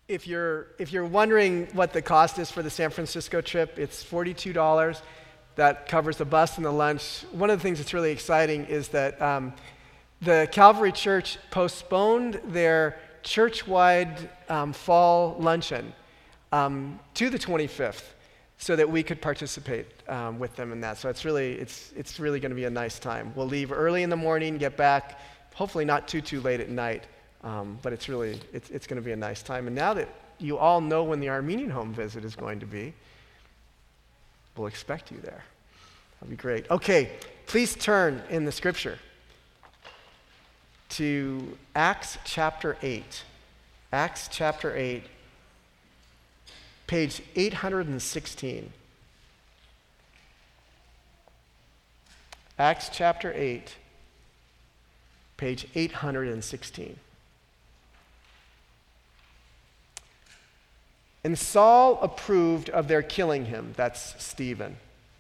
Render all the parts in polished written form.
If you're wondering what the cost is for the San Francisco trip, it's $42. That covers the bus and the lunch. One of the things that's really exciting is that the Calvary Church postponed their church-wide fall luncheon to the 25th so that we could participate with them in that. So it's really going to be a nice time. We'll leave early in the morning, get back, hopefully not too late at night. But it's going to be a nice time. And now that you all know when the Armenian home visit is going to be, we'll expect you there. That'll be great. Okay, please turn in the scripture to Acts chapter 8. Acts chapter 8, page 816. Acts chapter 8, page 816. And Saul approved of their killing him. That's Stephen.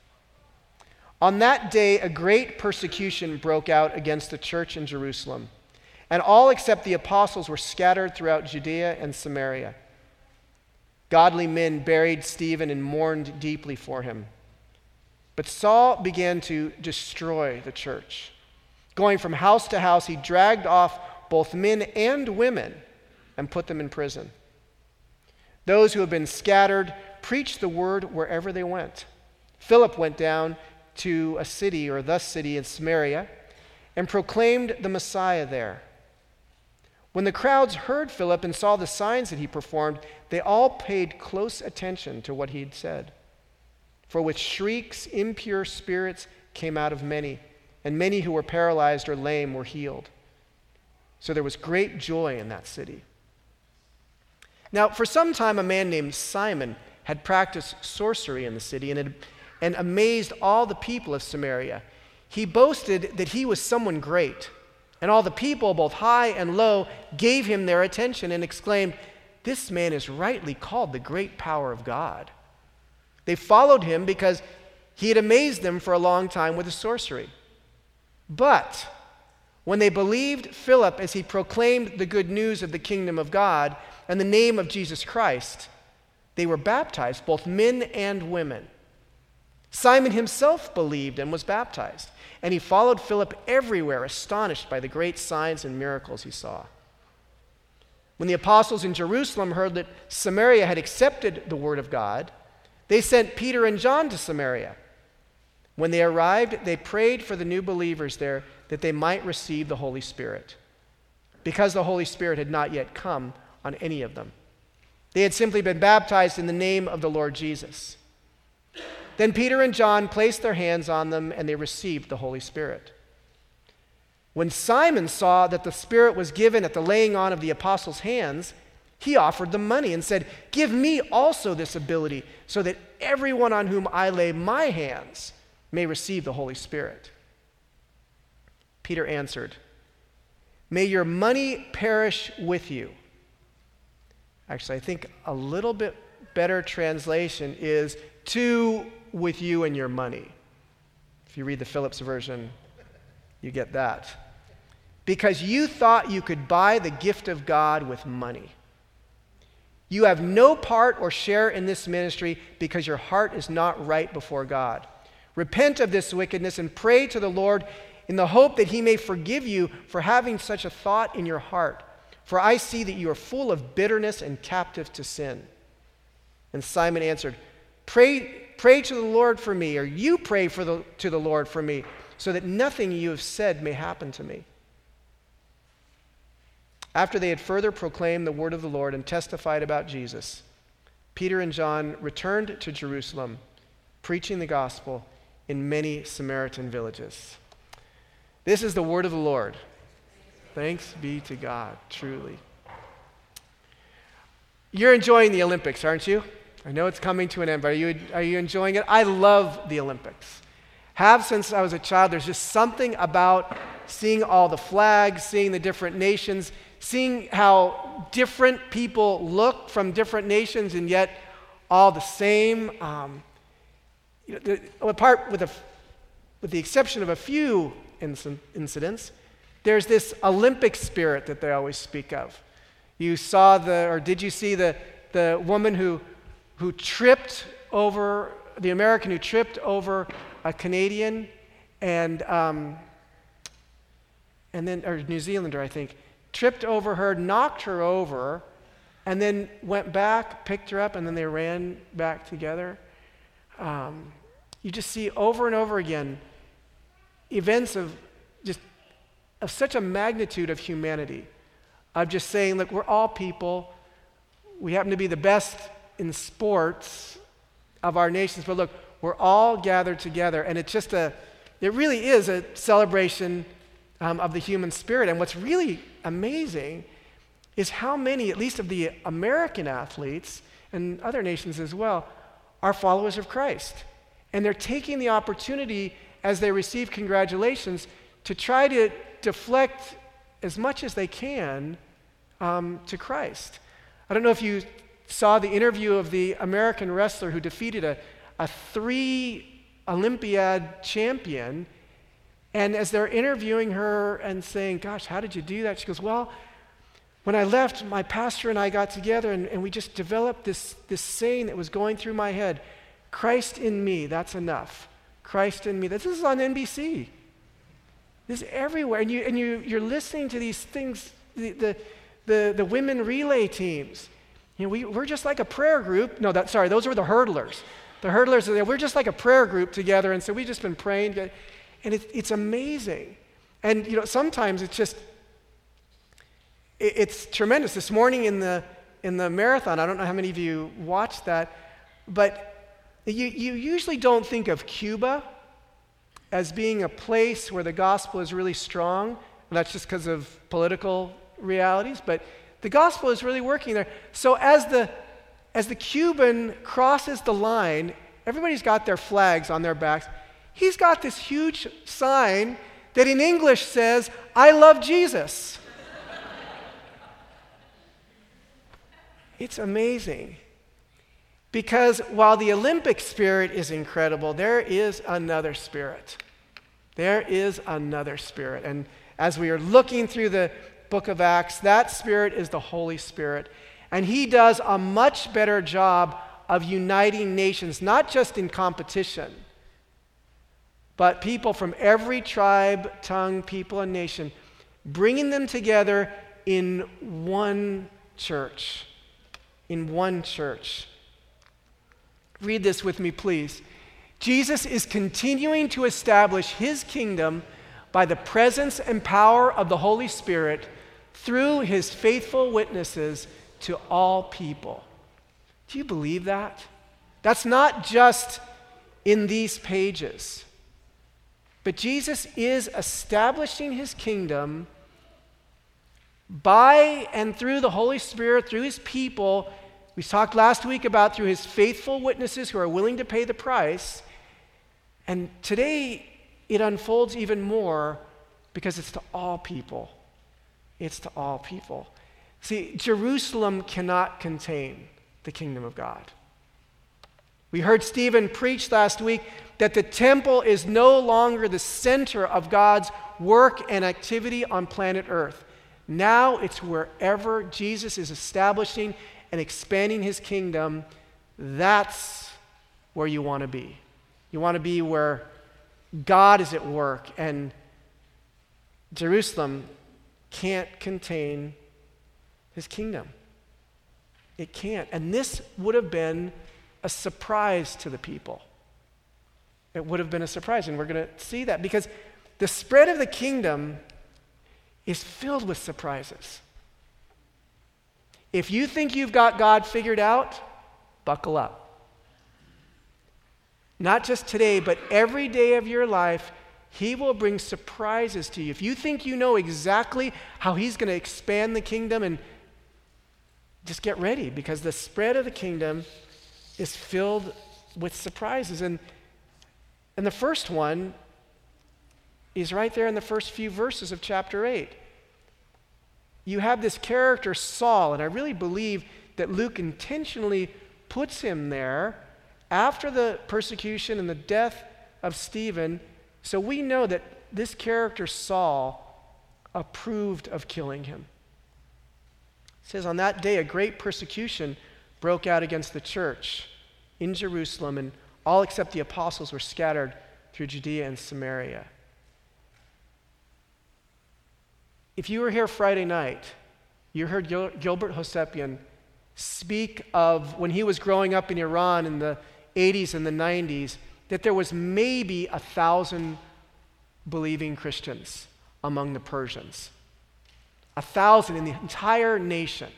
On that day, a great persecution broke out against the church in Jerusalem, and all except the apostles were scattered throughout Judea and Samaria. Godly men buried Stephen and mourned deeply for him. But Saul began to destroy the church. Going from house to house, he dragged off both men and women and put them in prison. Those who had been scattered preached the word wherever they went. Philip went down to a city, or the city in Samaria, and proclaimed the Messiah there. When the crowds heard Philip and saw the signs that he performed, they all paid close attention to what he had said. For with shrieks, impure spirits came out of many, and many who were paralyzed or lame were healed. So there was great joy in that city. Now, for some time, a man named Simon had practiced sorcery in the city and amazed all the people of Samaria. He boasted that he was someone great, and all the people, both high and low, gave him their attention and exclaimed, "This man is rightly called the great power of God." They followed him because he had amazed them for a long time with his sorcery. But when they believed Philip as he proclaimed the good news of the kingdom of God and the name of Jesus Christ, they were baptized, both men and women. Simon himself believed and was baptized, and he followed Philip everywhere, astonished by the great signs and miracles he saw. When the apostles in Jerusalem heard that Samaria had accepted the word of God, they sent Peter and John to Samaria. When they arrived, they prayed for the new believers there that they might receive the Holy Spirit, because the Holy Spirit had not yet come on any of them. They had simply been baptized in the name of the Lord Jesus. Then Peter and John placed their hands on them, and they received the Holy Spirit. When Simon saw that the Spirit was given at the laying on of the apostles' hands, he offered them money and said, "Give me also this ability, so that everyone on whom I lay my hands may receive the Holy Spirit." Peter answered, "May your money perish with you." Actually, I think a little bit better translation is with you and your money. If you read the Phillips version, you get that. "Because you thought you could buy the gift of God with money. You have no part or share in this ministry because your heart is not right before God. Repent of this wickedness and pray to the Lord in the hope that he may forgive you for having such a thought in your heart. For I see that you are full of bitterness and captive to sin." And Simon answered, Pray to the Lord for me, or you pray to the Lord for me, so that nothing you have said may happen to me." After they had further proclaimed the word of the Lord and testified about Jesus, Peter and John returned to Jerusalem, preaching the gospel in many Samaritan villages. This is the word of the Lord. Thanks be to God, truly. You're enjoying the Olympics, aren't you? I know it's coming to an end, but are you enjoying it? I love the Olympics. Have since I was a child. There's just something about seeing all the flags, seeing the different nations, seeing how different people look from different nations and yet all the same. Apart with the exception of a few incidents, there's this Olympic spirit that they always speak of. You saw did you see the woman who tripped over, the American who tripped over a Canadian and then, or New Zealander, I think, tripped over her, knocked her over, and then went back, picked her up, and then they ran back together. You just see over and over again events of such a magnitude of humanity, of just saying, look, we're all people. We happen to be the best in sports of our nations, but look, we're all gathered together, and it really is a celebration of the human spirit. And what's really amazing is how many, at least of the American athletes, and other nations as well, are followers of Christ. And they're taking the opportunity as they receive congratulations to try to deflect as much as they can to Christ. I don't know if you saw the interview of the American wrestler who defeated a 3 Olympiad champion, and as they're interviewing her and saying, gosh, how did you do that? She goes, well, when I left, my pastor and I got together and we just developed this saying that was going through my head, Christ in me, that's enough. Christ in me. This is on NBC. This is everywhere. And you're listening to these things, the women relay teams. We're just like a prayer group. No, those were the hurdlers. The hurdlers, we're just like a prayer group together, and so we've just been praying. And it's amazing. And sometimes it's tremendous. This morning in the marathon, I don't know how many of you watched that, but you usually don't think of Cuba as being a place where the gospel is really strong. And that's just because of political realities, but the gospel is really working there. So as the Cuban crosses the line, everybody's got their flags on their backs. He's got this huge sign that in English says, I love Jesus. It's amazing. Because while the Olympic spirit is incredible, there is another spirit. There is another spirit. And as we are looking through the book of Acts, that spirit is the Holy Spirit. And he does a much better job of uniting nations, not just in competition, but people from every tribe, tongue, people, and nation, bringing them together in one church. In one church. Read this with me, please. Jesus is continuing to establish his kingdom by the presence and power of the Holy Spirit through his faithful witnesses to all people. Do you believe that? That's not just in these pages. But Jesus is establishing his kingdom by and through the Holy Spirit, through his people. We talked last week about through his faithful witnesses who are willing to pay the price. And today it unfolds even more because it's to all people. It's to all people. See, Jerusalem cannot contain the kingdom of God. We heard Stephen preach last week that the temple is no longer the center of God's work and activity on planet Earth. Now it's wherever Jesus is establishing and expanding his kingdom, that's where you want to be. You want to be where God is at work, and Jerusalem can't contain his kingdom. It can't. And this would have been a surprise to the people. It would have been a surprise, and we're going to see that because the spread of the kingdom is filled with surprises. If you think you've got God figured out, buckle up. Not just today, but every day of your life, he will bring surprises to you. If you think you know exactly how he's going to expand the kingdom, and just get ready, because the spread of the kingdom is filled with surprises. And the first one is right there in the first few verses of chapter 8. You have this character, Saul, and I really believe that Luke intentionally puts him there after the persecution and the death of Stephen, so we know that this character, Saul, approved of killing him. says, on that day, a great persecution broke out against the church in Jerusalem, and all except the apostles were scattered through Judea and Samaria. If you were here Friday night, you heard Gilbert Hosepian speak of when he was growing up in Iran in the 80s and the 90s, that there was maybe 1,000 believing Christians among the Persians. 1,000 in the entire nation.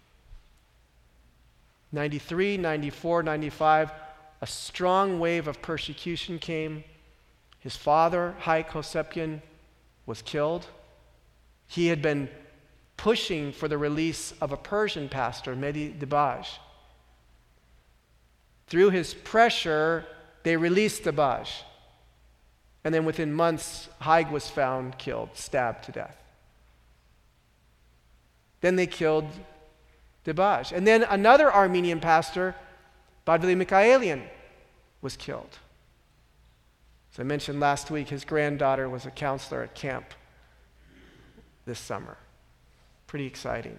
93, 94, 95, a strong wave of persecution came. His father, Haik Hosepian, was killed. He had been pushing for the release of a Persian pastor, Mehdi Dibaj. Through his pressure, they released Dibaj. And then within months, Haig was found killed, stabbed to death. Then they killed Dibaj. And then another Armenian pastor, Badvili Mikhaelian, was killed. As I mentioned last week, his granddaughter was a counselor at camp this summer. Pretty exciting.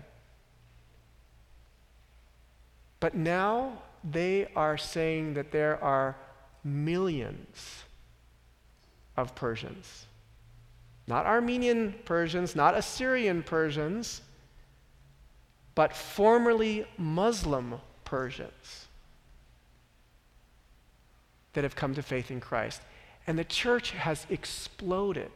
But now they are saying that there are millions of Persians. Not Armenian Persians, not Assyrian Persians, but formerly Muslim Persians that have come to faith in Christ. And the church has exploded.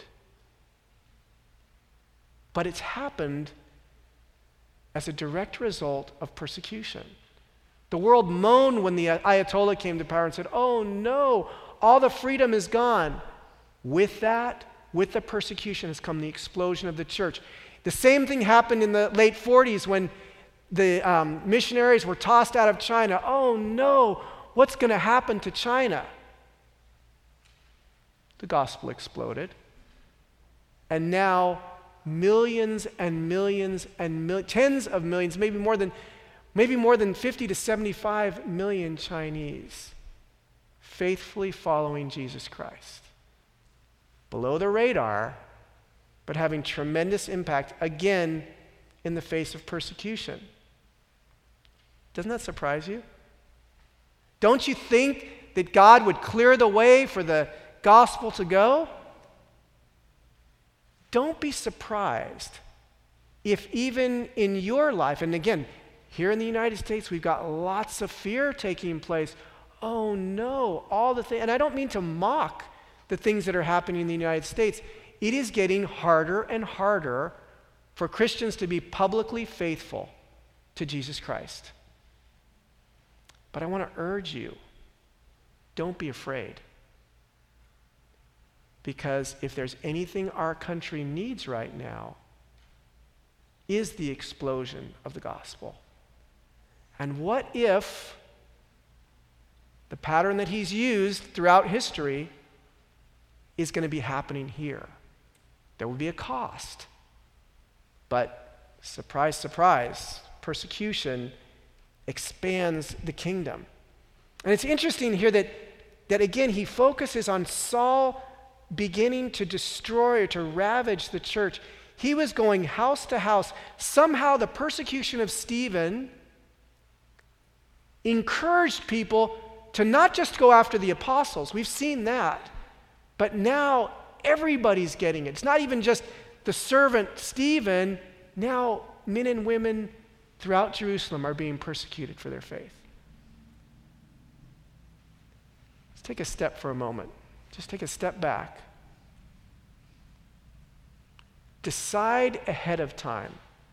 But it's happened as a direct result of persecution. The world moaned when the Ayatollah came to power and said, oh no, all the freedom is gone. With that, with the persecution has come the explosion of the church. The same thing happened in the late 40s when the missionaries were tossed out of China. Oh no, what's going to happen to China? The gospel exploded. And now millions and millions and tens of millions, maybe more than 50 to 75 million Chinese faithfully following Jesus Christ. Below the radar, but having tremendous impact, again, in the face of persecution. Doesn't that surprise you? Don't you think that God would clear the way for the gospel to go? Don't be surprised if even in your life, and again, here in the United States, we've got lots of fear taking place. Oh no, all the things, and I don't mean to mock the things that are happening in the United States. It is getting harder and harder for Christians to be publicly faithful to Jesus Christ. But I want to urge you, don't be afraid. Because if there's anything our country needs right now, is the explosion of the gospel. And what if the pattern that he's used throughout history is going to be happening here? There will be a cost. But surprise, surprise, persecution expands the kingdom. And it's interesting here that again, he focuses on Saul beginning to destroy or to ravage the church. He was going house to house. Somehow the persecution of Stephen encouraged people to not just go after the apostles. We've seen that. But now everybody's getting it. It's not even just the servant Stephen. Now men and women throughout Jerusalem are being persecuted for their faith. Let's take a step for a moment. Just take a step back. Decide ahead of time.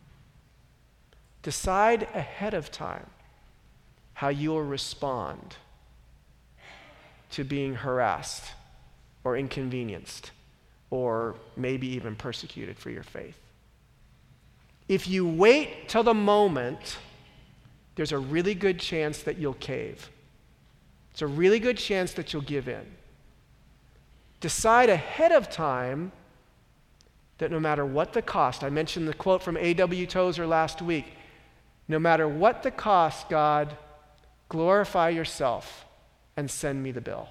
Decide ahead of time how you will respond to being harassed or inconvenienced or maybe even persecuted for your faith. If you wait till the moment, there's a really good chance that you'll cave. It's a really good chance that you'll give in. Decide ahead of time that no matter what the cost, I mentioned the quote from A.W. Tozer last week, no matter what the cost, God, glorify yourself and send me the bill.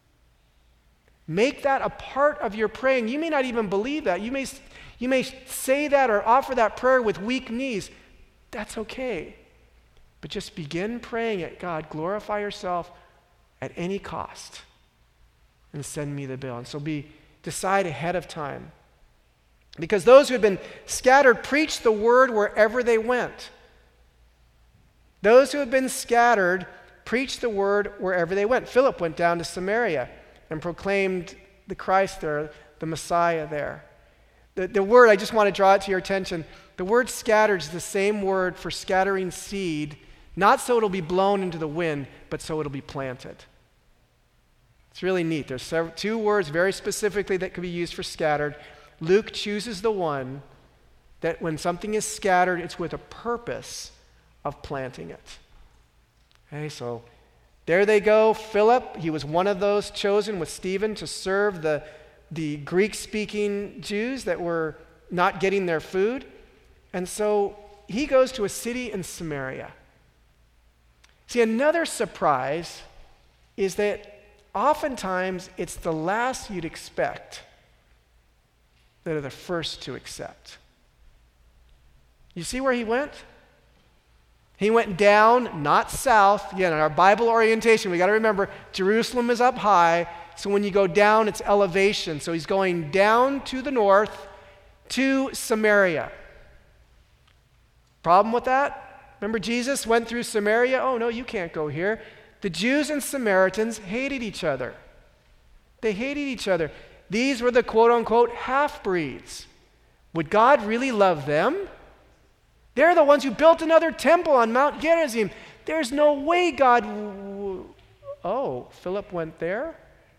Make that a part of your praying. You may not even believe that. You may say that or offer that prayer with weak knees, that's okay. But just begin praying at God, glorify yourself at any cost, and send me the bill. And so decide ahead of time. Because those who had been scattered preached the word wherever they went. Those who had been scattered preached the word wherever they went. Philip went down to Samaria and proclaimed the Christ there, the Messiah there. The word, I just want to draw it to your attention, the word scattered is the same word for scattering seed, not so it'll be blown into the wind, but so it'll be planted. It's really neat. There's two words very specifically that could be used for scattered. Luke chooses the one that when something is scattered, it's with a purpose of planting it. Okay, so there they go. Philip, he was one of those chosen with Stephen to serve the Greek-speaking Jews that were not getting their food. And so he goes to a city in Samaria. See, another surprise is that oftentimes it's the last you'd expect that are the first to accept. You see where he went? He went down, not south. Again, in our Bible orientation, we got to remember Jerusalem is up high. So when you go down, it's elevation. So he's going down to the north to Samaria. Problem with that? Remember Jesus went through Samaria? Oh, no, you can't go here. The Jews and Samaritans hated each other. They hated each other. These were the quote-unquote half-breeds. Would God really love them? They're the ones who built another temple on Mount Gerizim. There's no way God... Oh, Philip went there?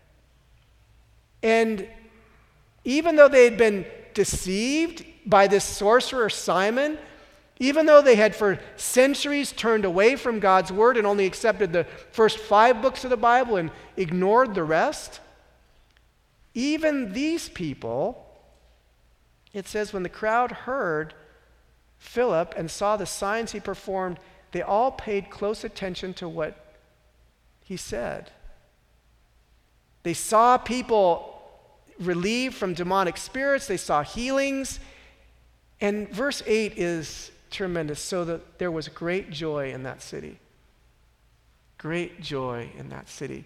And even though they had been deceived by this sorcerer Simon, even though they had for centuries turned away from God's word and only accepted the first 5 books of the Bible and ignored the rest, even these people, it says, when the crowd heard Philip and saw the signs he performed, they all paid close attention to what he said. They saw people relieved from demonic spirits. They saw healings. And verse 8 is tremendous. So that there was great joy in that city. Great joy in that city.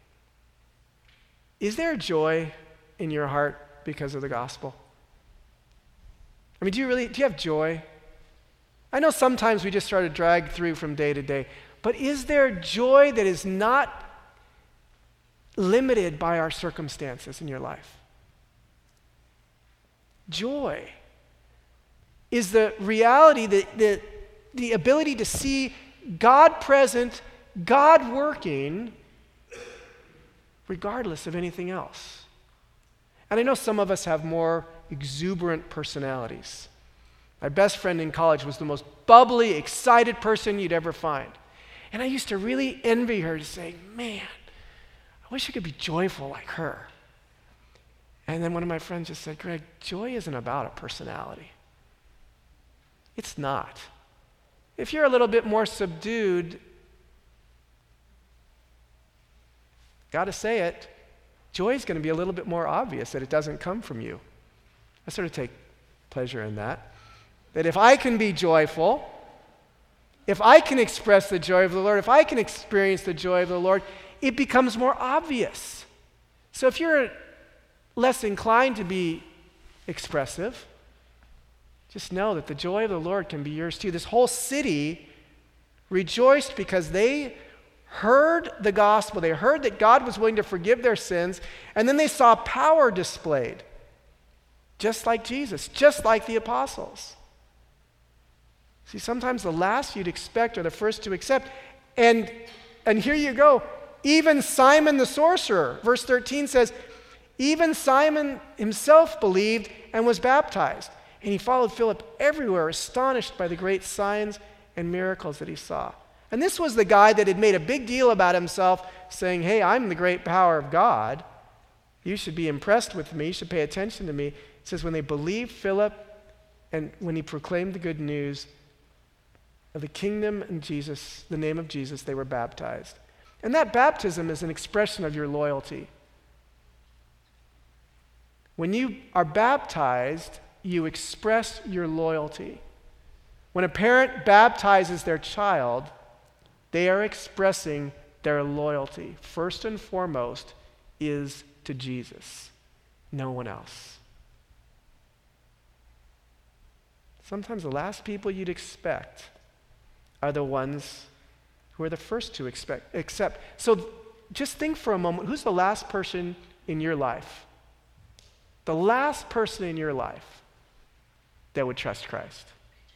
Is there joy in your heart because of the gospel? I mean, do you have joy? I know sometimes we just try to drag through from day to day, but is there joy that is not limited by our circumstances in your life? Joy is the reality, the ability to see God present, God working, regardless of anything else. And I know some of us have more exuberant personalities. My best friend in college was the most bubbly, excited person you'd ever find. And I used to really envy her, to say, man, I wish I could be joyful like her. And then one of my friends just said, Greg, joy isn't about a personality. It's not. If you're a little bit more subdued, got to say it, joy is going to be a little bit more obvious that it doesn't come from you. I sort of take pleasure in that. That if I can be joyful, if I can express the joy of the Lord, if I can experience the joy of the Lord, it becomes more obvious. So if you're less inclined to be expressive, just know that the joy of the Lord can be yours too. This whole city rejoiced because they heard the gospel. They heard that God was willing to forgive their sins, and then they saw power displayed, just like Jesus, just like the apostles. See, sometimes the last you'd expect are the first to accept. And here you go. Even Simon the sorcerer, verse 13 says, even Simon himself believed and was baptized. And he followed Philip everywhere, astonished by the great signs and miracles that he saw. And this was the guy that had made a big deal about himself, saying, hey, I'm the great power of God. You should be impressed with me. You should pay attention to me. It says, when they believed Philip and when he proclaimed the good news of the kingdom and Jesus, the name of Jesus, they were baptized. And that baptism is an expression of your loyalty. When you are baptized, you express your loyalty. When a parent baptizes their child, they are expressing their loyalty, first and foremost, is to Jesus, no one else. Sometimes the last people you'd expect are the ones who are the first to accept. So just think for a moment, who's the last person in your life? The last person in your life that would trust Christ.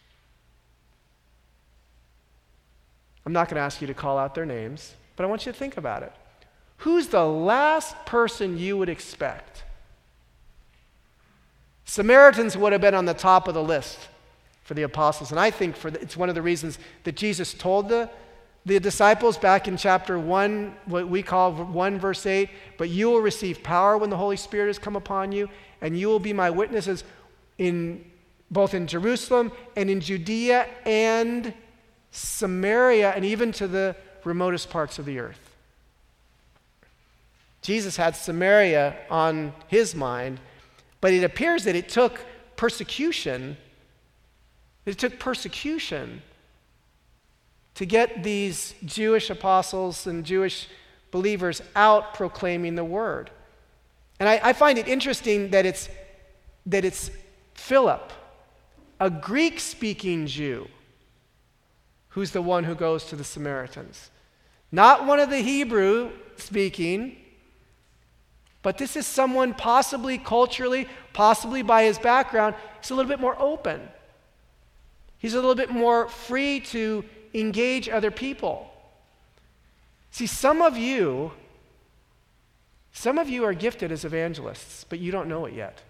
I'm not going to ask you to call out their names, but I want you to think about it. Who's the last person you would expect? Samaritans would have been on the top of the list for the apostles, and I think it's one of the reasons that Jesus told the disciples back in chapter 1, what we call 1 verse 8, but you will receive power when the Holy Spirit has come upon you, and you will be my witnesses both in Jerusalem and in Judea and Samaria and even to the remotest parts of the earth. Jesus had Samaria on his mind, but it appears that it took persecution. It took persecution to get these Jewish apostles and Jewish believers out proclaiming the word. And I find it interesting that it's Philip, a Greek-speaking Jew, who's the one who goes to the Samaritans. Not one of the Hebrew-speaking, but this is someone possibly culturally, possibly by his background, he's a little bit more open. He's a little bit more free to engage other people. See, some of you are gifted as evangelists, but you don't know it yet.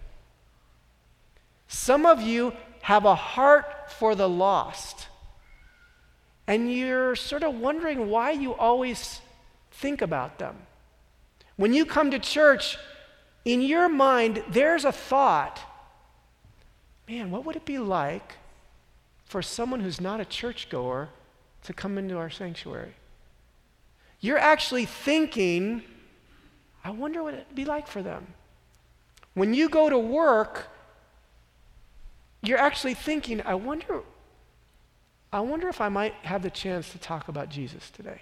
Some of you have a heart for the lost, and you're sort of wondering why you always think about them. When you come to church, in your mind, there's a thought, man, what would it be like for someone who's not a churchgoer to come into our sanctuary? You're actually thinking, I wonder what it'd be like for them. When you go to work, you're actually thinking, I wonder if I might have the chance to talk about Jesus today.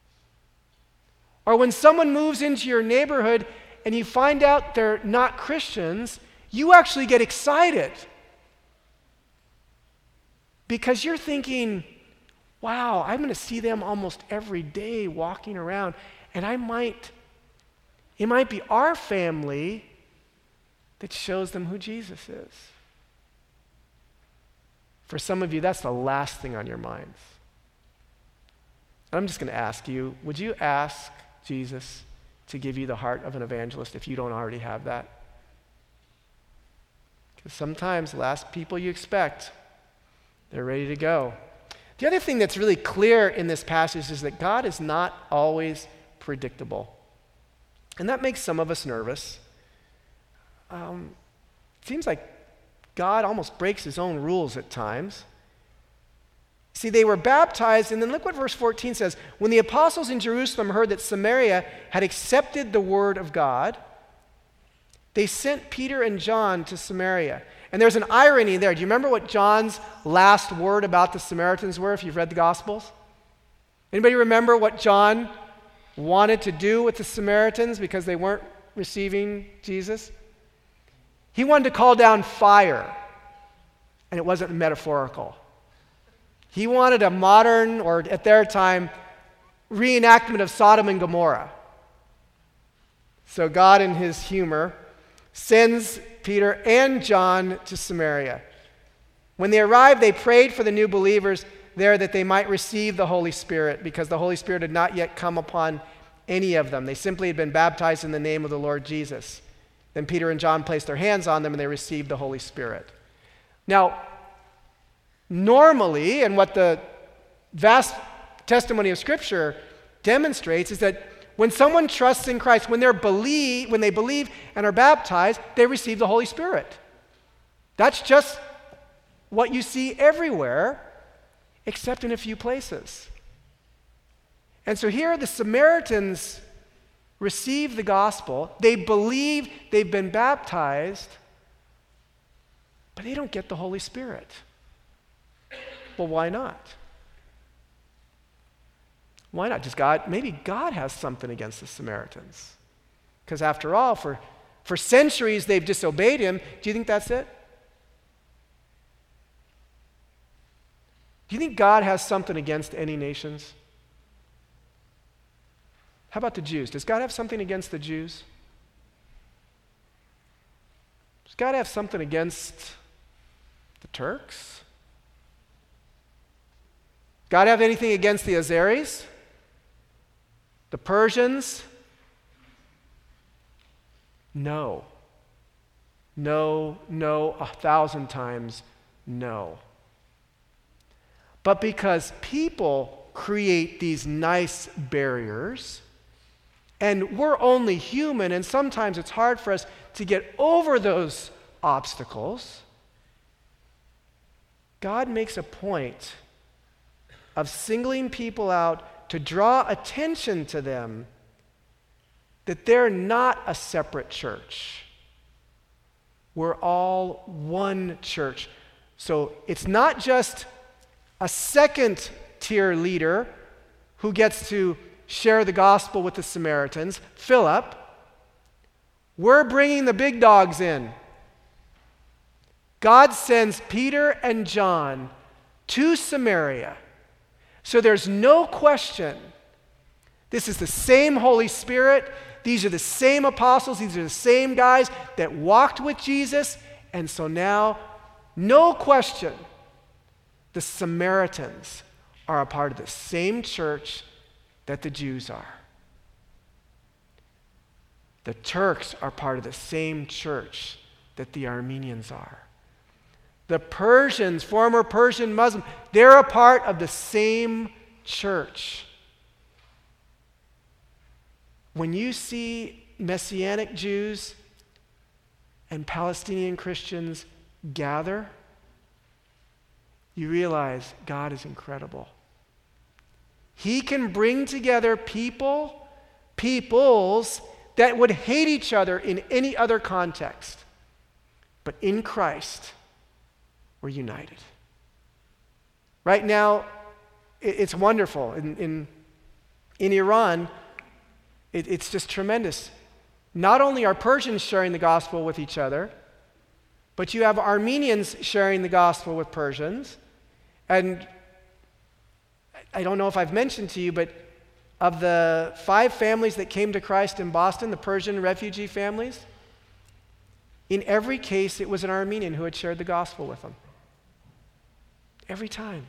Or when someone moves into your neighborhood and you find out they're not Christians, you actually get excited because you're thinking, wow, I'm going to see them almost every day walking around, and it might be our family that shows them who Jesus is. For some of you, that's the last thing on your minds. And I'm just going to ask you, would you ask Jesus to give you the heart of an evangelist if you don't already have that? Because sometimes the last people you expect, they're ready to go. The other thing that's really clear in this passage is that God is not always predictable. And that makes some of us nervous. It seems like God almost breaks his own rules at times. See, they were baptized, and then look what verse 14 says. When the apostles in Jerusalem heard that Samaria had accepted the word of God, they sent Peter and John to Samaria. And there's an irony there. Do you remember what John's last word about the Samaritans were, if you've read the Gospels? Anybody remember what John wanted to do with the Samaritans because they weren't receiving Jesus? He wanted to call down fire, and it wasn't metaphorical. He wanted a modern, or at their time, reenactment of Sodom and Gomorrah. So God, in his humor, sends Peter and John to Samaria. When they arrived, they prayed for the new believers there that they might receive the Holy Spirit, because the Holy Spirit had not yet come upon any of them. They simply had been baptized in the name of the Lord Jesus. Then Peter and John placed their hands on them and they received the Holy Spirit. Now, normally, and what the vast testimony of Scripture demonstrates is that when someone trusts in Christ, when they believe and are baptized, they receive the Holy Spirit. That's just what you see everywhere, except in a few places. And so here the Samaritans receive the gospel, they believe, they've been baptized, but they don't get the Holy Spirit. Well, why not? Why not? Maybe God has something against the Samaritans. Because after all, for centuries they've disobeyed him. Do you think that's it? Do you think God has something against any nations? How about the Jews? Does God have something against the Jews? Does God have something against the Turks? God have anything against the Azeris? The Persians? No. No, 1,000 times no. But because people create these nice barriers, and we're only human, and sometimes it's hard for us to get over those obstacles, God makes a point of singling people out to draw attention to them that they're not a separate church. We're all one church. So it's not just a second-tier leader who gets to share the gospel with the Samaritans, Philip. We're bringing the big dogs in. God sends Peter and John to Samaria. So there's no question. This is the same Holy Spirit. These are the same apostles. These are the same guys that walked with Jesus. And so now, no question, the Samaritans are a part of the same church that the Jews are. The Turks are part of the same church that the Armenians are. The Persians, former Persian Muslims, they're a part of the same church. When you see Messianic Jews and Palestinian Christians gather, you realize God is incredible. He can bring together peoples that would hate each other in any other context. But in Christ, we're united. Right now, it's wonderful. In Iran, it's just tremendous. Not only are Persians sharing the gospel with each other, but you have Armenians sharing the gospel with Persians. And I don't know if I've mentioned to you, but of the 5 families that came to Christ in Boston, the Persian refugee families, in every case it was an Armenian who had shared the gospel with them. Every time.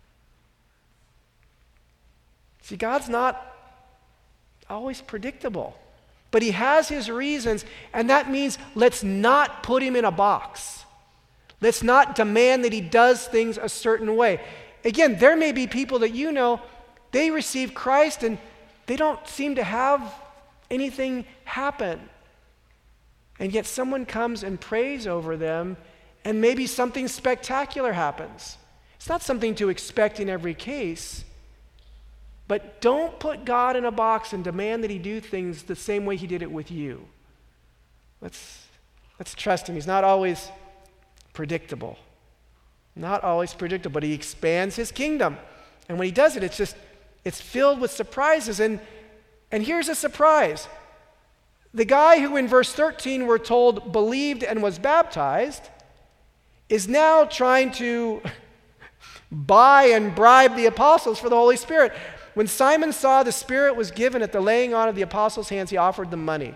See, God's not always predictable, but he has his reasons, and that means let's not put him in a box. Let's not demand that he does things a certain way. Again, there may be people that you know, they receive Christ and they don't seem to have anything happen. And yet someone comes and prays over them and maybe something spectacular happens. It's not something to expect in every case, but don't put God in a box and demand that he do things the same way he did it with you. Let's trust him. He's not always predictable. Not always predictable, but he expands his kingdom. And when he does it, it's filled with surprises. And here's a surprise. The guy who in verse 13 we're told believed and was baptized is now trying to buy and bribe the apostles for the Holy Spirit. When Simon saw the Spirit was given at the laying on of the apostles' hands, he offered them money.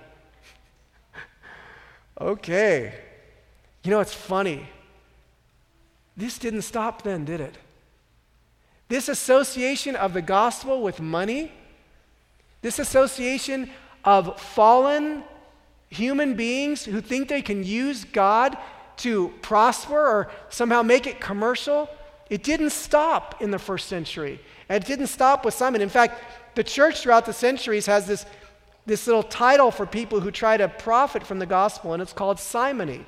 Okay. You know, it's funny. This didn't stop then, did it? This association of the gospel with money, this association of fallen human beings who think they can use God to prosper or somehow make it commercial, it didn't stop in the first century. And it didn't stop with Simon. In fact, the church throughout the centuries has this little title for people who try to profit from the gospel, and it's called simony.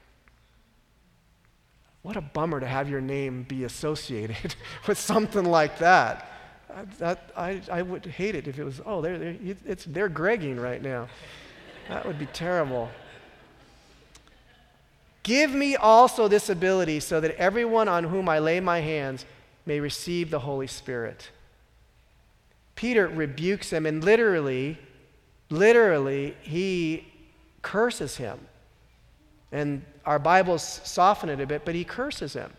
What a bummer to have your name be associated with something like that. I would hate it if it was, they're Gregging right now. That would be terrible. Give me also this ability so that everyone on whom I lay my hands may receive the Holy Spirit. Peter rebukes him, and literally, he curses him. And our Bibles soften it a bit, but he curses him.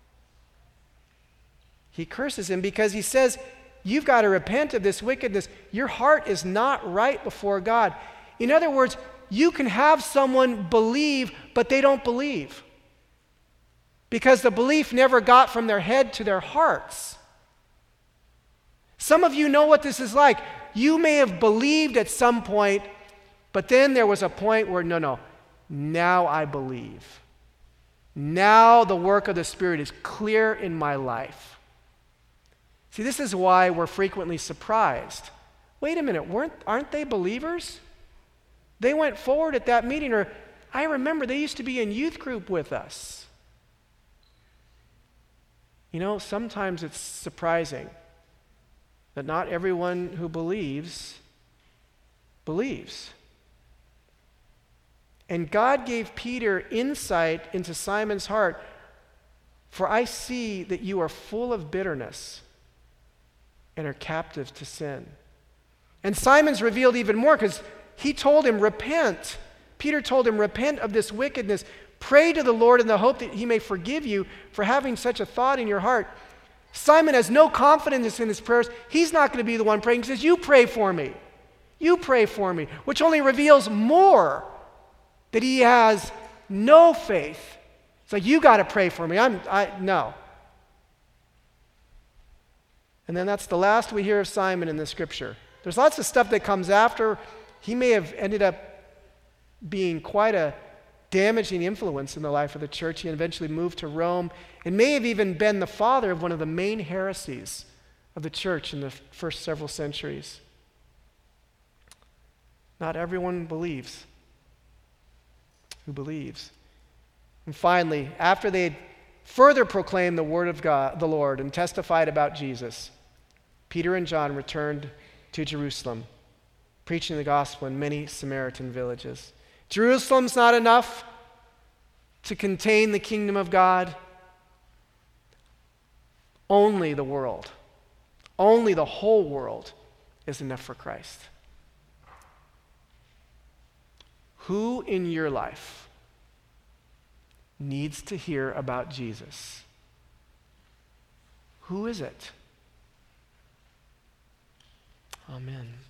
He curses him because he says, you've got to repent of this wickedness. Your heart is not right before God. In other words, you can have someone believe, but they don't believe. Because the belief never got from their head to their hearts. Some of you know what this is like. You may have believed at some point, but then there was a point where, no, now I believe. Now the work of the Spirit is clear in my life. See, this is why we're frequently surprised. Wait a minute, aren't they believers? They went forward at that meeting, or I remember they used to be in youth group with us. You know, sometimes it's surprising that not everyone who believes. And God gave Peter insight into Simon's heart, for I see that you are full of bitterness and are captive to sin. And Simon's revealed even more because he told him, repent. Peter told him, repent of this wickedness. Pray to the Lord in the hope that he may forgive you for having such a thought in your heart. Simon has no confidence in his prayers. He's not going to be the one praying. He says, you pray for me. You pray for me, which only reveals more that he has no faith. It's like, you got to pray for me. No. And then that's the last we hear of Simon in the scripture. There's lots of stuff that comes after. He may have ended up being quite a damaging influence in the life of the church. He eventually moved to Rome and may have even been the father of one of the main heresies of the church in the first several centuries. Not everyone believes who believes. And finally, after they had further proclaimed the word of God, the Lord, and testified about Jesus, Peter and John returned to Jerusalem, preaching the gospel in many Samaritan villages. Jerusalem's not enough to contain the kingdom of God. Only the world, only the whole world is enough for Christ. Who in your life needs to hear about Jesus? Who is it? Amen.